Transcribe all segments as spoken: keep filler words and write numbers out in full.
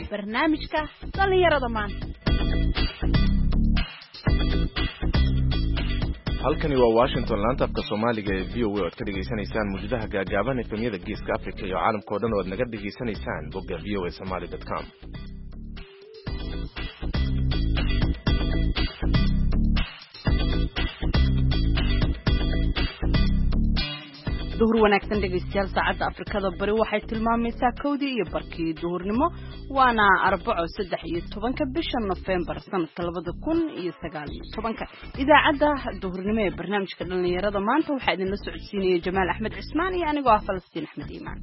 barnaamijka dhalinyarada maanta. halkani waa Washington laanta afka Soomaaliga ee V O A oo ka dhageysanaysaan muujadaha gaagaaban efemyada Geeska Afrika iyo caalamka oo dhan oo naga dhageysanaysaan bogga v o a somali dot com. duhur wanaagsan dhegeystayaal saacadda Afrikada bari waxay tilmaamaysaa kowdii iyo barkii duhurnimo waana arbaco saddex iyo tobanka bisha November sanadka labada kun iyo sagaal iyo tobanka. idaacadda duhurnimo ee barnaamijka dhalinyarada maanta waxaa idin la socodsiinaya Jamaal Axmed Cismaan iyo anigoo ah Falastiin Axmed Iimaan.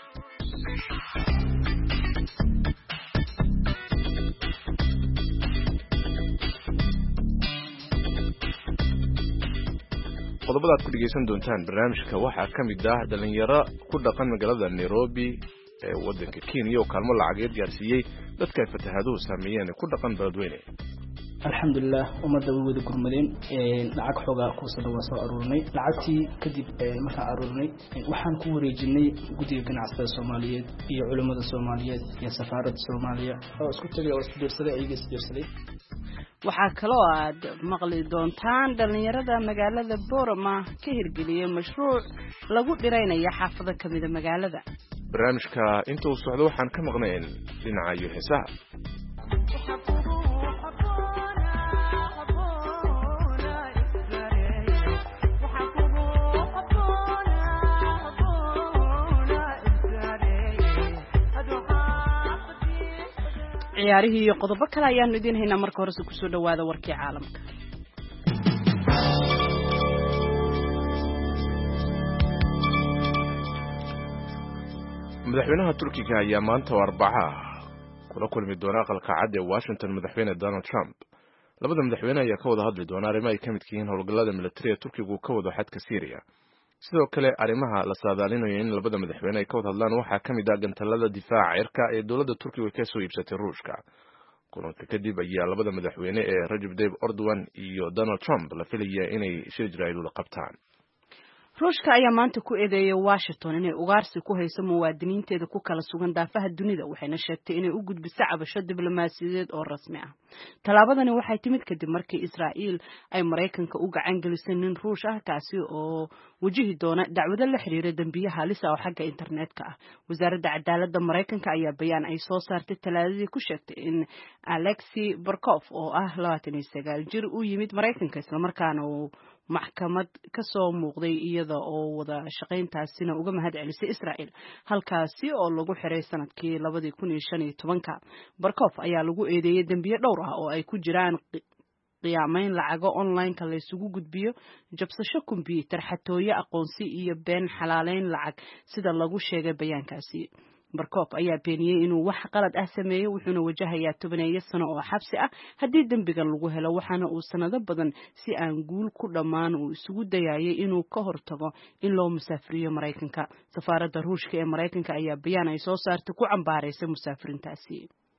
qodobada aad ku dhageysan doontaan barnaamijka waxaa ka mid ah dhalinyaro ku dhaqan magaalada Nairobi ee wadanka Kenya oo kaalmo lacageed gaarsiiyay dadka ay fatahaaduhu saameeyeen ku dhaqan Beledweyne. alxamdulillah umada way wada gurmadeen ee lacag xoga ku soo soo aruurnay lacagtii kadib markaan aruurnay waxaan ku wareejinay guddiga ganacsiga Soomaaliyeed iyo culimada Soomaaliyeed iyo safaaradda Soomaaliya oo isku tagay oo isbiirsaday ayaga isbiirsaday. waxaa kaloo aad maqli doontaan dhalinyarada magaalada Boorama ka hirgeliyay mashruuc lagu dhiraynayo xaafado kamida magaalada. barnaamijka inta uu socdo waxaan ka maqnayn dhinaca iyo heesaha. ciyaarihii iyo qodobo kale ayaanu idin haynaa marka hore si ku soo dhawaada warkii caalamka. madaxweynaha Turkiga ayaa maanta Arbaca kula kulmi doona aqalka cad ee Washington madaxweyne Donald Trump. labada madaxweyne ayaa ka wada hadli doona arrimaha ay ka mid yihiin howlgallada militariga Turkiga ka wada xadka Syria. sidoo kale arrimaha la saadaalinayo in labada madaxweyne ay ka wada hadlaan waxaa ka mid ah gantalada difaaca cirka ee dawladda Turkiga ka soo iibsatay Ruushka. kulanka kadib ayaa labada madaxweyne ee Recep Tayyip Erdogan iyo Donald Trump la filayaa inay shir Israa'iil la qabtaan. Ruushka ayaa maanta ku eedeeyay Washington inay ugaarsi ku hayso muwaadiniinteeda ku kala sugan daafaha dunida waxayna sheegtay inay u gudbiso cabasho diblomaasiyadeed oo rasmi ah. talaabadani waxay timid kadib markii Israa'iil ay Mareykanka u gacan gelisay nin Ruush ah kaasi oo wajihi doona dacwado la xiriira dambiyaha halis ah oo xagga internetka ah. wasaaradda cadaaladda Mareykanka ayaa bayaan ay soo saartay talaadadii ku sheegtay in Alexei Barkov oo ah labaatan iyo sagaal jir uu yimid Mareykanka isla markaana uu maxkamad ka soo muuqday iyada oo wada shaqayntaasina uga mahad celisay Israa'iil halkaasi oo lagu xiray sanadkii laba kun iyo shan iyo tobanka. Barkov ayaa lagu eedeeyay dambiyo dhowr ah oo ay ku jiraan qiyaamayn lacago online-ka la isugu gudbiyo, jabsasho kombiyuutar, xatooyo aqoonsi iyo been xalaaleyn lacag sida lagu sheegay bayaankaasi. Barkov ayaa beeniyay inuu wax qalad ah sameeyay wuxuuna wajahayaa tobaneeyo sano oo xabsi ah haddii dambiga lagu helo waxaana uu sanado badan si aan guul ku dhamaan uu isugu dayayay inuu ka hortago in loo musaafiriyo Mareykanka. safaaradda Ruushka ee Mareykanka ayaa bayaan ay soo saartay ku cambaaraysay musaafirintaasi.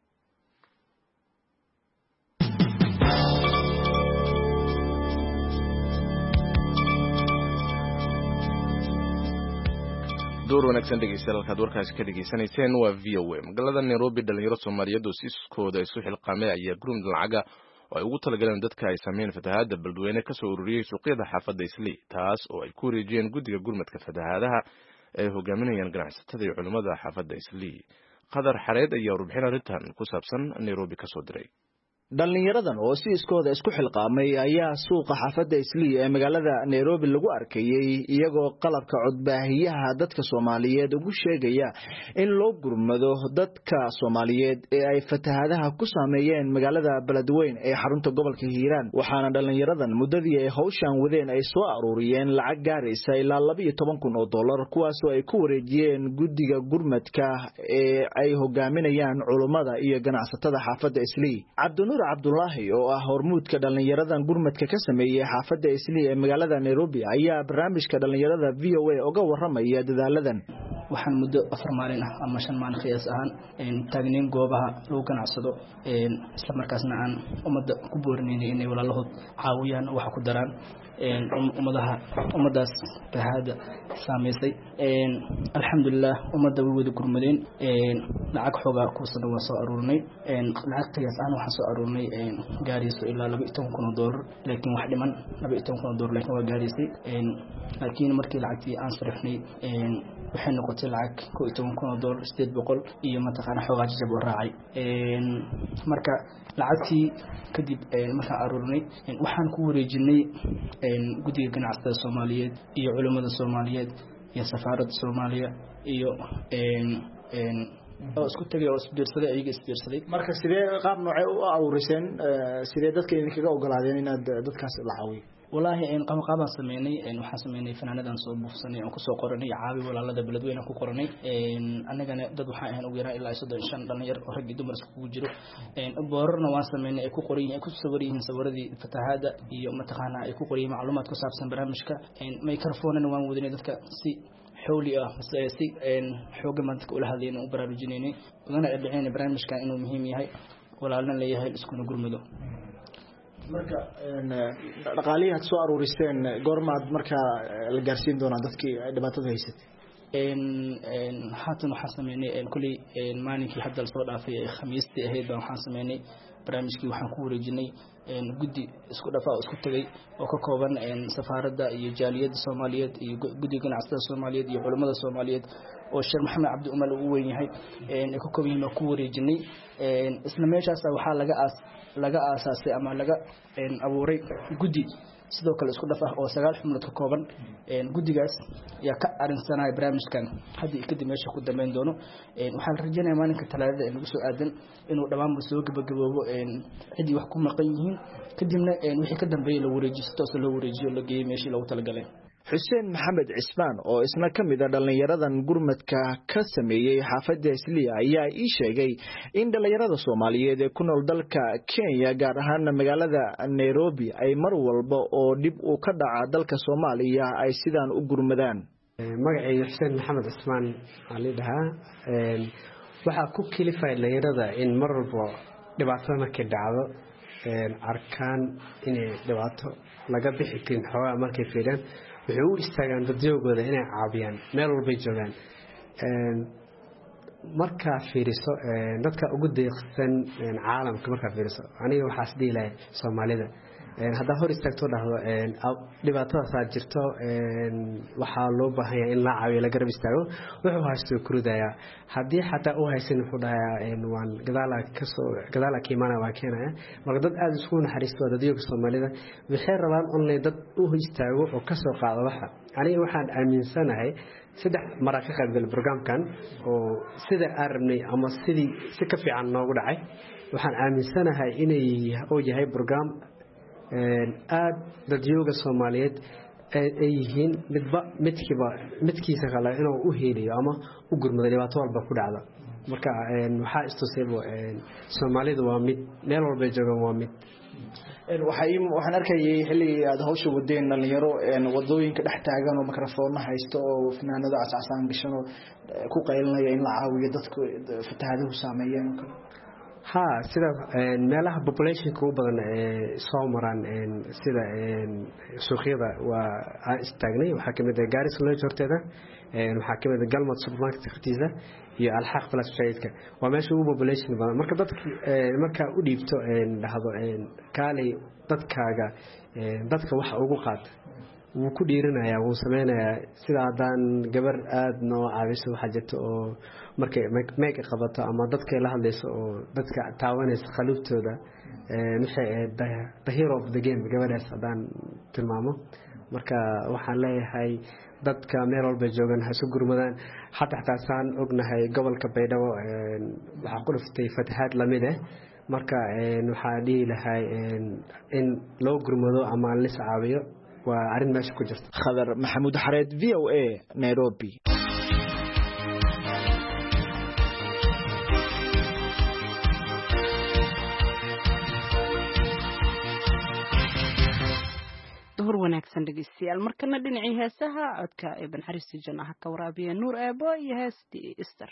door wanaagsan dhegeystayaal halkaad warkaasi ka dhageysanayseen waa V O A. magaalada Nairobi dhalinyaro Soomaaliyeed oo siiskooda isu xilqaamay ayaa gurmad lacaga oo ay ugu talagaleen dadka ay sameeyeen fatahaada Beledweyne ka soo ururiyay suuqyada xaafadda Islii taas oo ay ku wareejiyeen guddiga gurmadka fatahaadaha ee hogaaminayaan ganacsatada iyo culimada xaafadda Islii. qadar xareed ayaa warbixin arrintan ku saabsan Nairobi ka soo diray. dhalinyaradan oo si iskooda isku xilqaamay ayaa suuqa xaafadda Islii ee magaalada Nairobi lagu arkayay iyagoo qalabka codbaahiyaha dadka Soomaaliyeed ugu sheegaya in loo gurmado dadka Soomaaliyeed ee ay fatahaadaha ku saameeyeen magaalada Beledweyne ee xarunta gobolka Hiiraan. waxaana dhalinyaradan muddadii ay hawshan wadeen ay soo aruuriyeen lacag gaaraysa ilaa laba iyo toban kun oo dollar kuwaas oo ay ku wareejiyeen guddiga gurmadka ee ay hogaaminayaan culimada iyo ganacsatada xaafadda Islii. Cabdinuur Cabdullaahi oo ah hormuudka dhalinyaradan gurmadka ka sameeyay xaafadda Islii ee magaalada Nairobi ayaa barnaamijka dhalinyarada V O A uga waramaya dadaaladan. waxaan muddo afar maalin ah ama shan maalin qiyaas ahaan in taagnayn goobaha lagu ganacsado isla markaasna aan ummadda ku boorinaynay inay walaalahood caawiyaan wax ku daraan ummadaha ummadaas fatahaada saameysay alxamdulilah ummadda way wada gurmadeen lacag xoogaa kuusana waa soo aruurnay lacagtaas aan waxaan soo aruurnay gaarayso ilaa laba iyo toban kun oo doolar laakiin wax dhiman laba iyo toban kun oo doolar laakiin waa gaaraysay laakiin markii lacagtii aan sarifnay waxay noqotay lacag koo iyo toban kun oo doolar sideed boqol iyo mataqaana xoogaa jajab oo raacay marka lacagtii kadib markaan aruurnay waxaan ku wareejinay guddiga ganacsatada Soomaaliyeed iyo culimada Soomaaliyeed iyo safaaradda Soomaaliya iyo oo isku tagay oo isbiirsaday ayaga isbiirsaday marka sidee qaab noocay u aruuriseen sidee dadka idinkaga ogolaadeen inaad dadkaas la caawiyo والله إن قام قام سميني إن وحسميني فنان دان صوب سنة أو كسو قرني عابي ولا لا دبلد وين أكو قرني إن أنا جنا دد وحنا هنا وجرا إلا يصدق إن شاء الله ير أحد يدوم رسك وجرو إن بورنا واسميني أكو قرين أكو سوريين سوردي فتهذا يوم تخانا أكو قرين معلومات كسب سن برامجك إن ميكروفون نوام ودني دتك سي حولي آه سي إن حوج ما تقول هذه إنه برامجيني وأنا أدعين برامجك إنه مهم يهاي ولا لنا اللي يهاي اسكون قرمدو marka dhaqaalihi aad soo aruuristeen goormaad marka la gaarsiin doona dadkii dhibaatada haysatay in in haatan waxa sameeynay in kulli in maalinkii hadda la soo dhaafay khamiistii ahayd baan waxaan sameeynay barnaamijkii waxaan ku wareejinay in guddi isku dhafaa isku tagay oo ka kooban in safaaradda iyo jaaliyadda Soomaaliyeed iyo guddiga ganacsatada Soomaaliyeed iyo culimada Soomaaliyeed oo Sheekh Maxamed Cabdi Umal uu weyn yahay in ka kooban ku wareejinay in isla meeshaas waxa laga aas laga aasaasay ama laga abuuray guddi sidoo kale isku dhafah oo sagaal xubnood ka kooban guddigaas yaa ka arinsanay barnaamijkan hadii kadib meesha ku dambeyn doono waxaan rajaynayaa maalinka talaadada in lagu soo aadan inuu dhammaan soo gabagaboobo cidii wax ku maqan yihiin kadibna wixii ka dambeeyay la wareejiyo toos loo wareejiyo la geeyo meeshii loogu talagalay xuseen maxamed cismaan oo isna ka mid ah dhalinyaradan gurmadka ka sameeyay xaafadda Isliya ayaa ii sheegay in dhalinyarada Soomaaliyeed ee ku nool dalka Kenya gaar ahaan magaalada Nairobi ay mar walba oo dib u ka dhaca dalka Soomaaliya ay sidaan u gurmadaan magacayga xuseen maxamed cismaan ali dhaha ee waxa ku kilifay dhalinyarada in mar walba dhibaato markay dhacdo ee arkaan in dhibaato laga bixi karin xoogaa markay fiiraan wuxuu u istaagaan dadyoogooda inay caabiyaan meel walba joogaan een marka fiiriso ee dadka ugu deeqsan caalamka marka fiiriso aniga waxa isdiilay Soomaalida een hada hor istaagto dhahdo een dhibaatada jirto een waxa loo baahan yahay in la caawiyo la garab istaago wuxuu haysto kurudaya hadii xataa uu haysan wuxuu dhahayaa een waan gadaala ka soo gadaala kiimana waa keenaya marka dad aad isku naxariisto dadyoga Soomaalida waxay rabaan in dad u istaago oo ka soo qaado waxa aniga waxaan aaminsanahay saddex mar ka qaybgal barnaamijkan oo sida arabnay ama sidii si ka fiican noogu dhacay waxaan aaminsanahay inay oo yahay barnaamij een aad dadyoga Soomaaliyeed ay yihiin midba midkiiba midkiisa kale inuu u heeliyo ama u gurmado dhibaato walba ku dhacda marka een waxa istuseebo een Soomaalidu waa mid meel walba joogan waa mid een waxay waxaan arkayay xilligii aad hawsha wadeen dhalinyaro een wadooyinka dhex taagan oo mikrafoon haysto oo fanaanada asaasan gashan oo ku qaylinaya in la caawiyo dadka fatahaadaha saameeyeen ha sida meelaha population ku badan ee Soomaran ee sida ee suuqyada waa istaagnay waxa kamid ah Garis Lodge horteeda ee waxa kamid ah Galmad supermarket hortiisa iyo Alxaq Plus Trade-ka waa meesha ugu population badan marka dadka marka u dhiibto ee dhahdo ee kaalay dadkaaga ee dadka waxa ugu qaad wuu ku dhiiranayaa wuu sameeynaya sida hadaan gabar aad noo caawiso waxa jirto oo markay meek qabato ama dadka la hadlayso oo dadka taawanaysa qalubtooda ee waxay the hero of the game gabadhaas hadaan tilmaamo marka waxaan leeyahay dadka meel walba joogan ha isu gurmadaan hatta xataan ognahay gobolka Baydhabo ee waxa ku dhuftay fatahaad lamid ah marka ee waxa dhigi lahay in loo gurmado ama la caawiyo waa arin meesha ku jirta Khadar Maxamuud Xareed V O A Nairobi duhur wanaagsan dhageystayaal markana dhinacii heesaha codka ee banxariista jannaha ka waraabiya nuur eebo iyo heestii Easter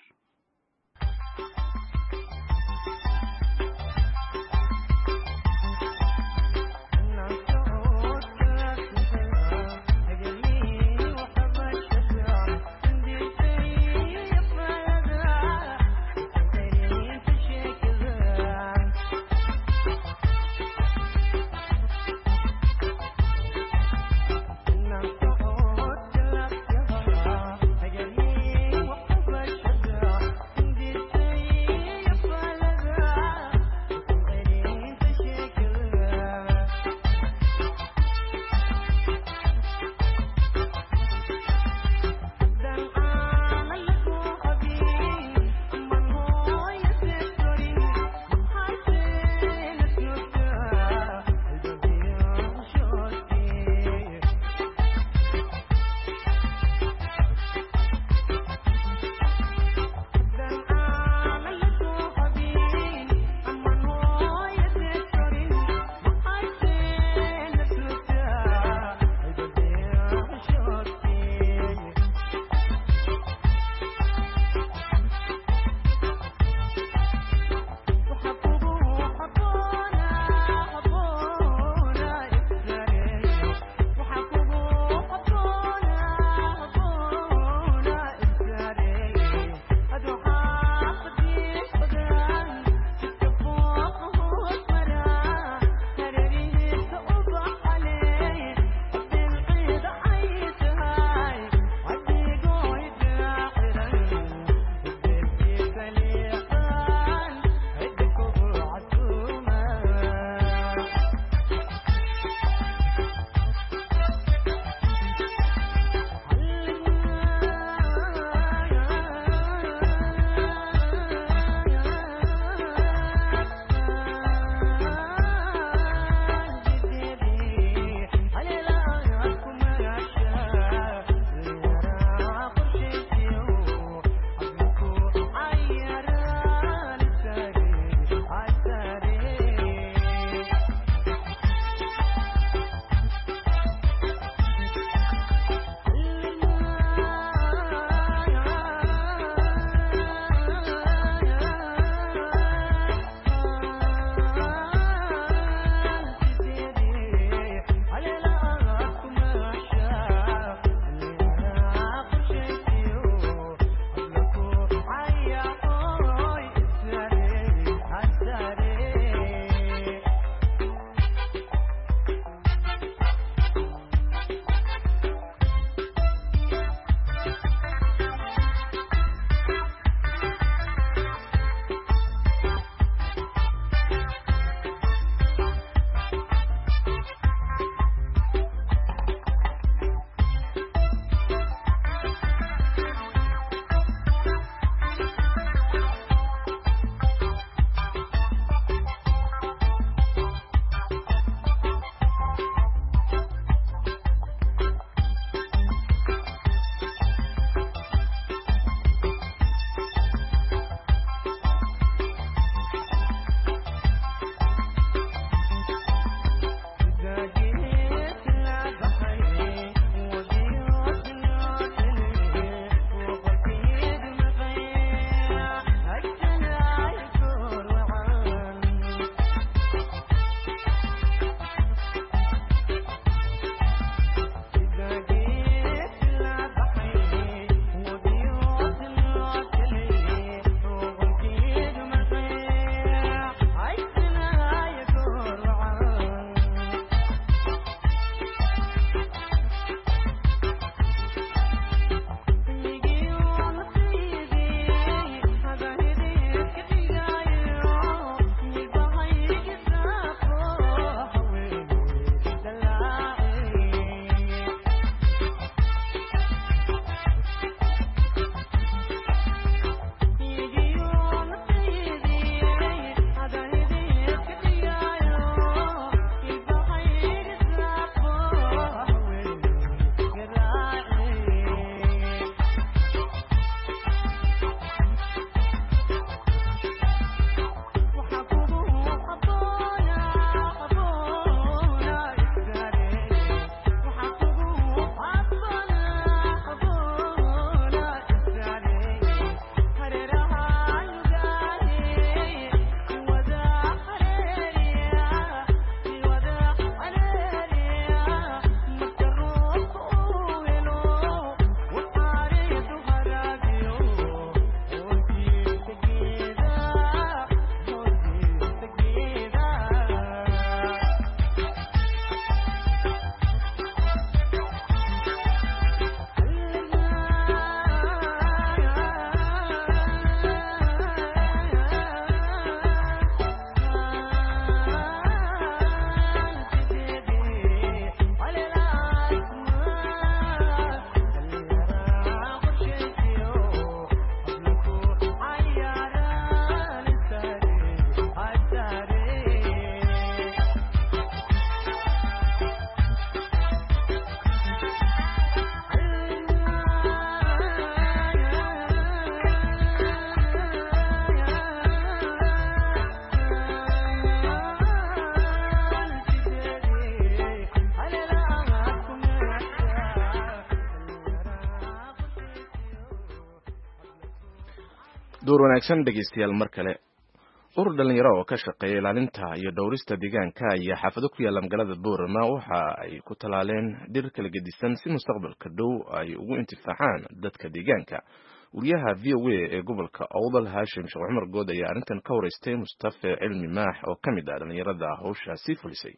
door wanaagsan dhegeystayaal mar kale urur dhalinyaro oo ka shaqeeya ilaalinta iyo dhowrista deegaanka ayaa xaafado ku yaala magaalada Boorama waxa ay ku talaaleen dhir kala gedisan si mustaqbalka dhow ay ugu intifaacaan dadka deegaanka. wariyaha V O A ee gobolka Awdal Hashim Sheekh Cumar Good ayaa arrintan ka wareystay Mustafa Cilmi Maax oo kamid ah dhalinyarada hawshaasi fulisay.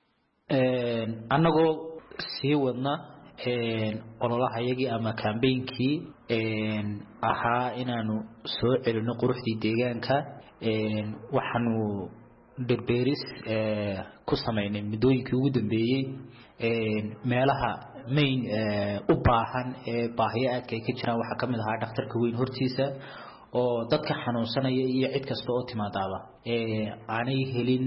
een anagoo sii wadna een ololahayagii ama campaign-kii een ahaa inaanu soo celino quruxdii deegaanka een waxaanu dhirbeeris ee ku sameynay midooyinkii ugu dambeeyay een meelaha main u baahan ee baahiyo aad ka jiraan waxa kamid ah dhakhtarka weyn hortiisa oo dadka xanuunsanaya iyo cid kasta oo timaadaba ee aanay helin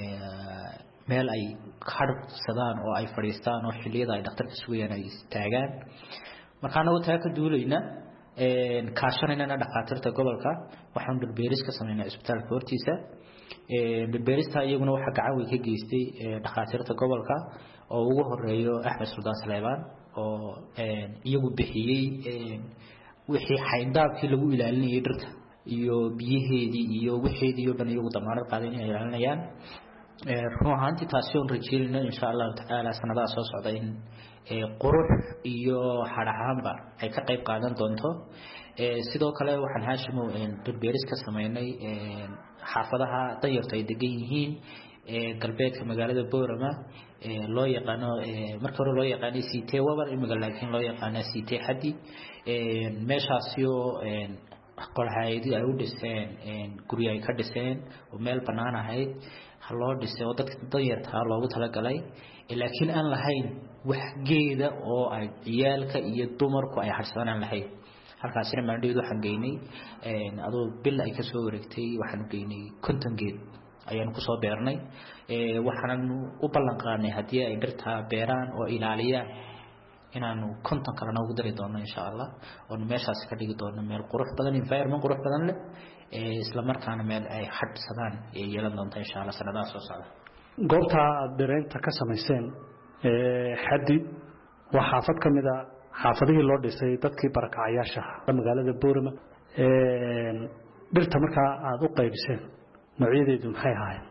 meel ay xarsadaan oo ay fadhiistaan oo xilliyada ay dhakhtarka sugayaan ay taagaan markaana uu taaka duulayna een kaashanayna dhakhaatiirta gobolka waxaan dhirbeeris ka sameynaa isbitaalka hortiisa ee dhirbeerista iyaguna waxa gacan weyn ka geystay dhakhaatiirta gobolka oo ugu horeeyo Axmed Sultan Saleyman oo een iyagu bixiyay een wixii xayndaabkii lagu ilaalinayay dhirta iyo biyaheedii iyo wixeedii oo dhan iyagu damaanad qaaday inay ilaalinayaan ee ruuxanti taasiyoon rajeelina insha Allah ta'ala sanadaha soo socda in ee qurux iyo harahaanba ay ka qayb qaadan doonto ee sidoo kale waxaan haashimo in dhirbeeris ka sameynay ee xaafadaha dayarta ay degan yihiin ee galbeedka magaalada Boorama ee loo yaqaano ee marka hore loo yaqaanay Cité Wabar ee magaalada loo yaqaano Cité Xadi ee meeshaasiyo ee qolhaayadii ay u dhiseen ee guriga ay ka dhiseen oo meel banaan ahayd loo dhisay oo dadka dayarta loogu talagalay laakiin aan lahayn wax geeda oo ay ciyaalka iyo dumarku ay harsadaan lahayn halkaasina maandheedu waxaan geynay een adoo bil ay ka soo wareegtay waxaan geynay konton geed ayaan ku soo beernay ee waxaan u ballan qaadnay hadii ay dhirta beeraan oo ilaaliyaan inaanu konton kalena ugu dari doono insha Allah oo meeshaas ka dhigi doono meel qurux badan environment qurux badan leh ee isla markaana meel ay xadsadaan ee yeelan doonto insha Allah sanadaha soo socda goobta beereynta ka sameyseen ee xaddi waa xaafad kamid ah xaafadihii loo dhisay dadkii barakacayaasha magaalada Boorama ee dhirta marka aad u qaybiseen noocyadoodu maxay ahaayeen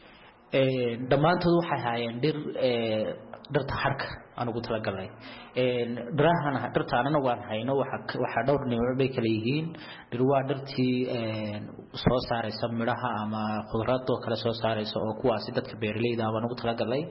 ee dhamaantood waxay ahaayeen dhir ee dhirta harka aan ugu talagalnay ee dhirahan dhirta anana waan hayno waxa waxa dhowr nooc bay kala yihiin dhir waa dhirtii ee soo saaraysa midhaha ama khudrado kala soo saaraysa oo kuwaasi dadka beeraleyda ah aan ugu talagalnay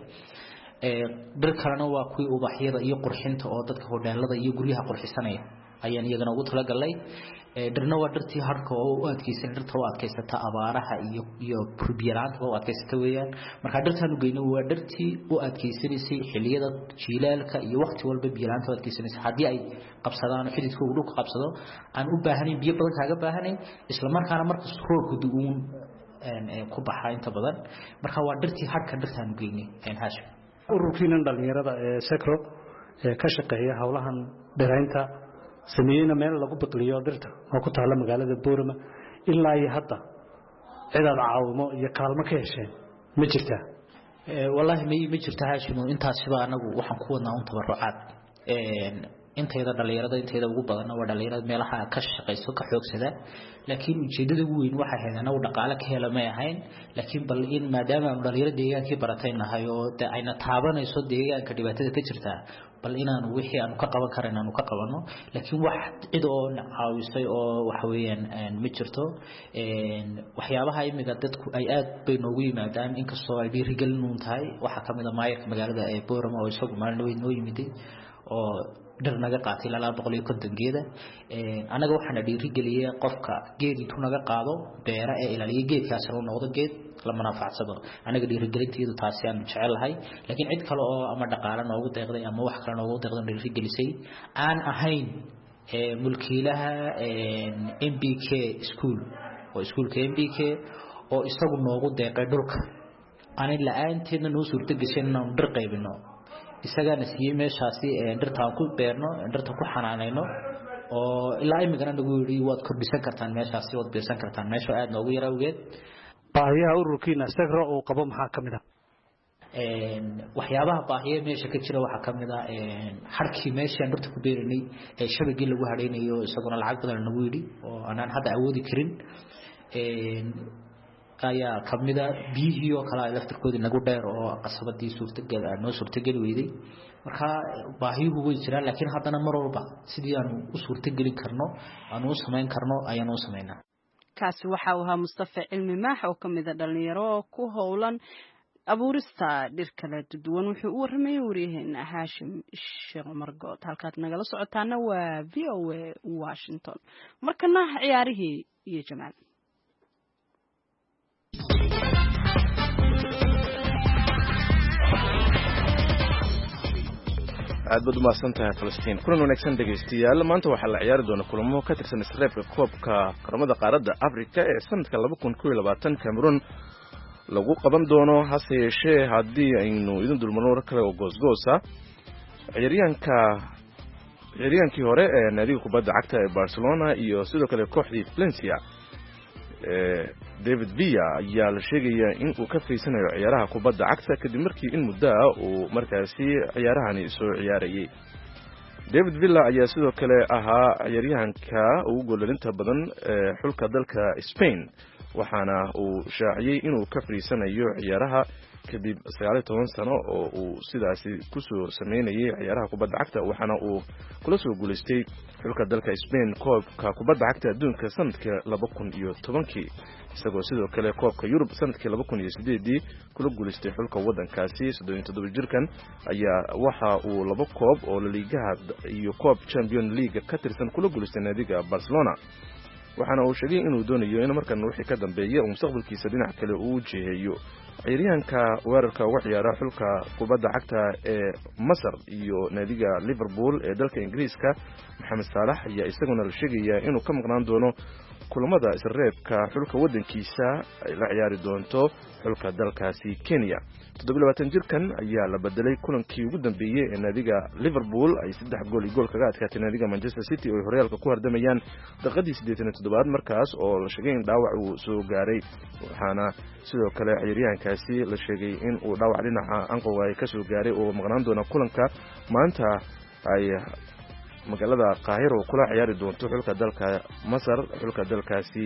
ee dhir kalena waa kuwii ubaxyada iyo qurxinta oo dadka hodheelada iyo guryaha qurxisanaya ayaan iyagana ugu talagalnay ee dhirna waa dhirtii harka oo u adkeysan dhirta oo adkeysata abaaraha iyo iyo burbiyalaanta oo adkeysata weeyaan marka dhirtaan u geeyno waa dhirtii oo adkeysanaysa xilliyada jiilaalka iyo waqti walba biyalaanta oo adkeysanaysa hadii ay qabsadaan xididka uu dhulka qabsado aan u baahanayn biyo badan kaaga baahanayn isla markaana marka roobku duun een ku baxaa inta badan marka waa dhirtii harka dhirtaan u geeynay een haashim ururkiina dhalinyarada ee Secro ee ka shaqeeya hawlahan beeraynta sameeyna meel lagu badliyo dhirta oo ku taala magaalada Boorama ilaa iyo hadda ciidan caawimo iyo kaalmo ka hesheen ma jirtaa ee wallahi ma ma jirtaa haashimo intaas siba anagu waxaan ku wadnaa un tabarucaad een inteeda dhalinyarada inteeda ugu badan waa dhalinyarada meelaha ka shaqeyso ka xoogsada laakiin ujeedada ugu weyn waxa ahayd anagu dhaqaale ka helo ma ahayn laakiin bal in maadaama aan dhalinyarada deegaankii barataynahay oo ayna taabanayso deegaanka dhibaatada ka jirta bal inaan wixii aan ka qaban karayna aan ka qabano laakiin wax cid oo caawisay oo wax weeyaan ma jirto een waxyaabaha imiga dadku ay aad bay noogu yimaadaan inkastoo ay dhiirigelin u tahay waxa kamid ah maayirka magaalada ee Boorama oo isagu maalin weyn noo yimiday oo dhir naga qaatay laba boqol iyo konton geeda ee anaga waxaan dhiirigeliyay qofka geed intuu naga qaado beera ee ilaaliyo geedkaas oo noqdo geed la manaafacsado anaga dhiirigelinteedu taasi aan jecelahay laakiin cid kale oo ama dhaqaale noogu deeqday ama wax kale noogu deeqday dhiirigelisay aan ahayn ee mulkiilaha ee M B K school oo iskuulka M B K oo isagu noogu deeqay dhulka aan la'aanteedna noo suurta gashay inaan dhir qaybino isagana siiyay meeshaasi ee dhirta ku beerno dhirta ku xanaanayno oo ilaa imigana nagu yiri waad kordhisan kartaan meeshaasi waad beersan kartaan meesha aad noogu yarawgeed baahiyaha ururkiina Secro oo qabo maxaa kamid ah een waxyaabaha baahiye meesha ka jira waxa kamid ah een xarkii meesha dhirta ku beeranay ee shabagii lagu hareeynayo isaguna lacag badan lagu yiri oo aanan hadda awoodi karin een ayaa kamid ah biyihii oo kala laftirkoodi nagu dheer oo qasabadii suurtagal ah noo suurtagal weeyday marka baahiyuhu way jiraan laakiin haddana mar walba sidii aan u suurtagelin karno aan u sameyn karno ayaan u sameynaa kaasi waxa uu ahaa Mustafa Cilmi Maax oo kamid ah dhalinyaro ku howlan abuurista dhir kala duwan wuxuu u warramay wariyaheena Haashim Sheekh Margood halkaad nagala socotaana waa V O A Washington markana ciyaarihii iyo Jamaal aad baad u mahadsantahay Falastiin kulan wanaagsan dhageystayaal maanta waxaa la ciyaari doona kulamo ka tirsan isreebka koobka qaramada qaaradda Afrika ee sanadka laba kun iyo labaatan Cameroon lagu qaban doono hase yeeshee haddii aynu idin dulmarno war kale oo goosgoosa ciyaaryahanka ciyaaryahankii hore ee naadiga kubadda cagta ee Barcelona iyo sidoo kale kooxdii Valencia ee David Villa ayaa la sheegayaa in uu ka fiirsanayo ciyaaraha kubadda cagta kadib markii in muddo ah uu markaasi ciyaarahani soo ciyaarayay David Villa ayaa sidoo kale ahaa ciyaaryahanka ugu goolinta badan ee xulka dalka Spain waxaana uu shaaciyay inuu ka fiirsanayo ciyaaraha kadib sagaal iyo toban sano oo uu sidaasi ku soo sameynayay ciyaaraha kubadda cagta waxaana uu kula soo guuleystay xulka dalka Spain koobka kubadda cagta adduunka sanadka laba kun iyo toban isagoo sidoo kale koobka Yurub sanadkii laba kun iyo siddeed kula guuleystay xulka wadankaasi soddon iyo toddoba jirkan ayaa waxa uu laba koob oo La Liga iyo koob Champions League ka tirsan kula guuleystay naadiga Barcelona waxaana uu sheegay inuu doonayo in markan wixii ka dambeeya uu mustaqbalkiisa dhinac kale uu jeeyo ciyaaryahanka weerarka uga ciyaara xulka kubadda cagta ee Masar iyo naadiga Liverpool ee dalka Ingiriiska Mohamed Salah ayaa isaguna la sheegaya inuu ka maqnaan doono kulamada isreebka xulka wadankiisa ay la ciyaari doonto xulka dalkaasi Kenya toddoba iyo labaatan jirkan ayaa la bedelay kulankii ugu dambeeyay ee naadiga Liverpool ay saddex gool iyo gool kaga adkaatay naadiga Manchester City oo horyaalka ku hardamayaan daqiiqadii siddeetan iyo toddobaad markaas oo la sheegay in dhaawac uu soo gaaray waxaana sidoo kale ciyaaryahankaasi la sheegay in uu dhaawac dhinaca anqowga ay ka soo gaaray oo maqnaan doona kulanka maanta ay magaalada Qaahiro kula ciyaari doonto xulka dalka Masar xulka dalkaasi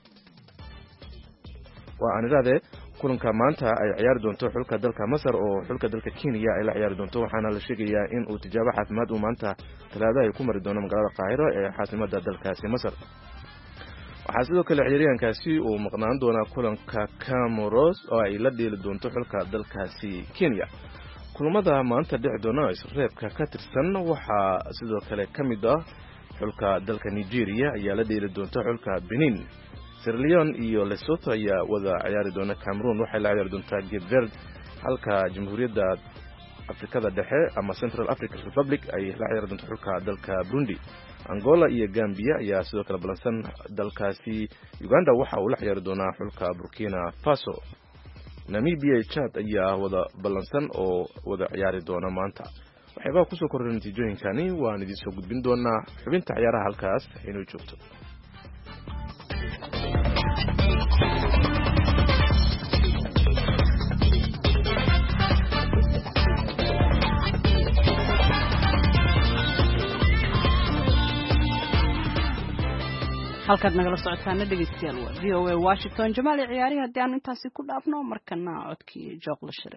waa aniraade kulanka maanta ay ciyaari doonto xulka dalka Masar oo xulka dalka Kenya ay la ciyaari doonto waxaana la sheegayaa in uu tijaabo caafimaad uu maanta talaada ay ku mari doono magaalada Qaahiro ee caasimada dalkaasi Masar waxaa sidoo kale ciyaaryahankaasi uu maqnaan doona kulanka Comoros oo ay la dheeli doonto xulka dalkaasi Kenya kulamada maanta dhici doona isreebka ka tirsan waxaa sidoo kale kamid ah xulka dalka Nigeria ayaa la dheeli doonto xulka Benin Sierra Leone iyo Lesotho ayaa wada ciyaari doona Cameroon waxay la ciyaari doontaa Cape Verde halka Jamhuuriyadda Afrikada Dhexe ama Central African Republic ay la ciyaari doonto xulka dalka Burundi Angola iyo Gambia ayaa sidoo kale balansan dalkaasi Uganda waxa uu la ciyaari doonaa xulka Burkina Faso Namibia iyo Chad ayaa wada balansan oo wada ciyaari doona maanta waxayba ku soo kordhin natiijooyinkani waan idin soo gudbin doonaa xubinta ciyaaraha halkaas inuu joogto halkaad nagala socotaana dhegeystayaal waa V O A Washington Jamaal ciyaari hadii aan intaasi ku dhaafno markana codkii Jooqla Shire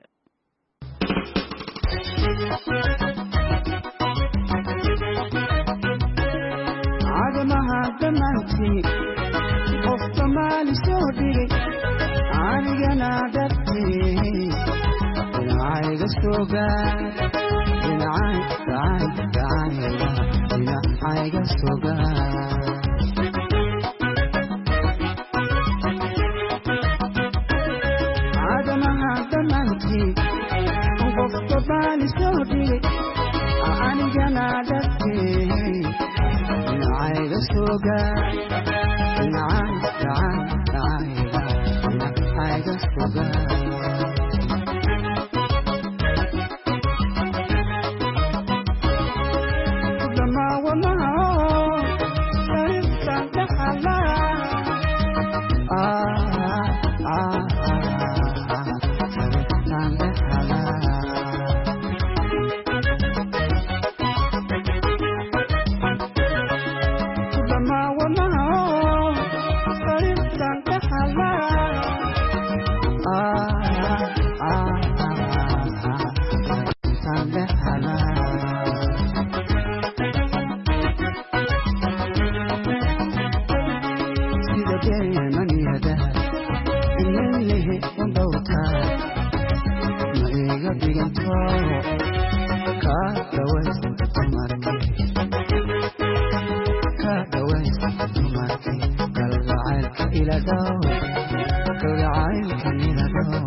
عدمها دمانتي قفت مالي سودي عانينا دبتي العايق السوقا العايق العايق العايق العايق السوقا عدمها دمانتي قفت مالي سودي عانينا دبتي العايق السوقا العايق العايق العايق العايق السوقا لما والله صرت تحلى آه آه آه صرت تحلى dhow kalgacaylka ila dhow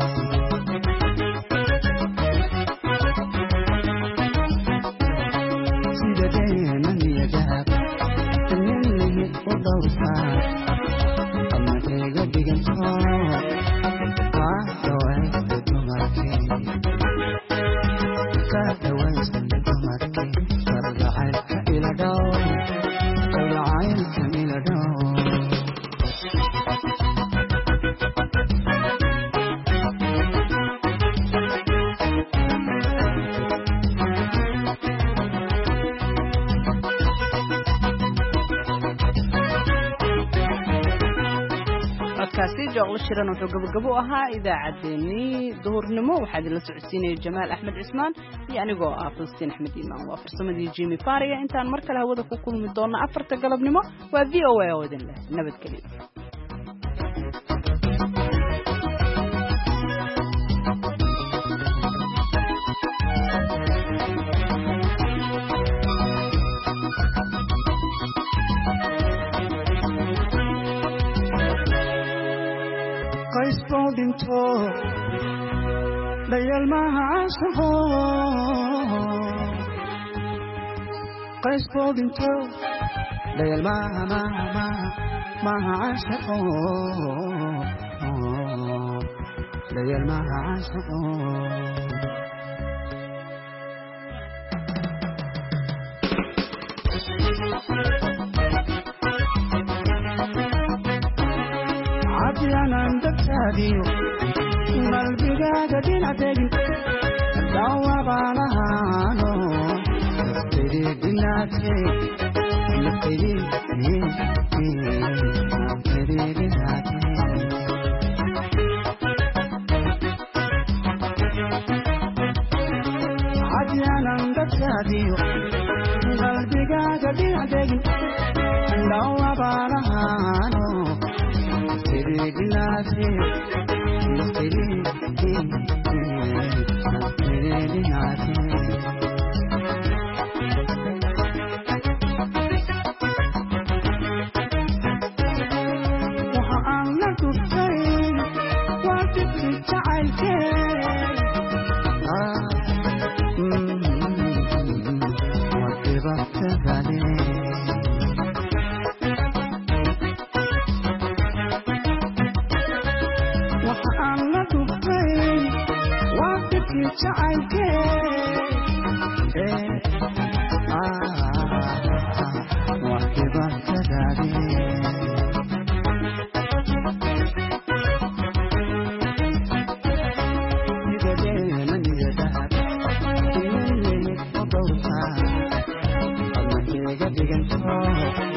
sida deenan iyo dahab ninlihi u dhowrtaa ama iga dhiganto kaa dhawaysta dumarkii kaa dhawaysta dumarkii kalgacaylka ila dhow kalgacaylka ila dhow kaasi jooqlo shiran wuxuu gabagabo ahaa idaacaddeenii duhurnimo waxaa idinla socodsiinaya jamaal axmed cismaan iyo anigoo ah falastiin axmed iimaan waa farsamadii jimi faria intaan mar kale hawada ku kulmi doona afarta galabnimo waa v o a oo idin leh nabadgelyo qaysboodinto dhayal maha caashaqo qaysboodinto dhayal maha maha maha maha caashaqo dhayal maha caashaqo cadyanan dadkaadiyo qalbigaaga dhinacdegin dawabaanahaano naftaydi dhinaate naftaydi naftaydi dhinaate cadyanan dadkaadiyo qalbigaaga dhinacdegin dawabaanahaano Nafsi, nafsi, waxaan la gubtay waa dibki jacaylkeen waa dhibaatadane Digan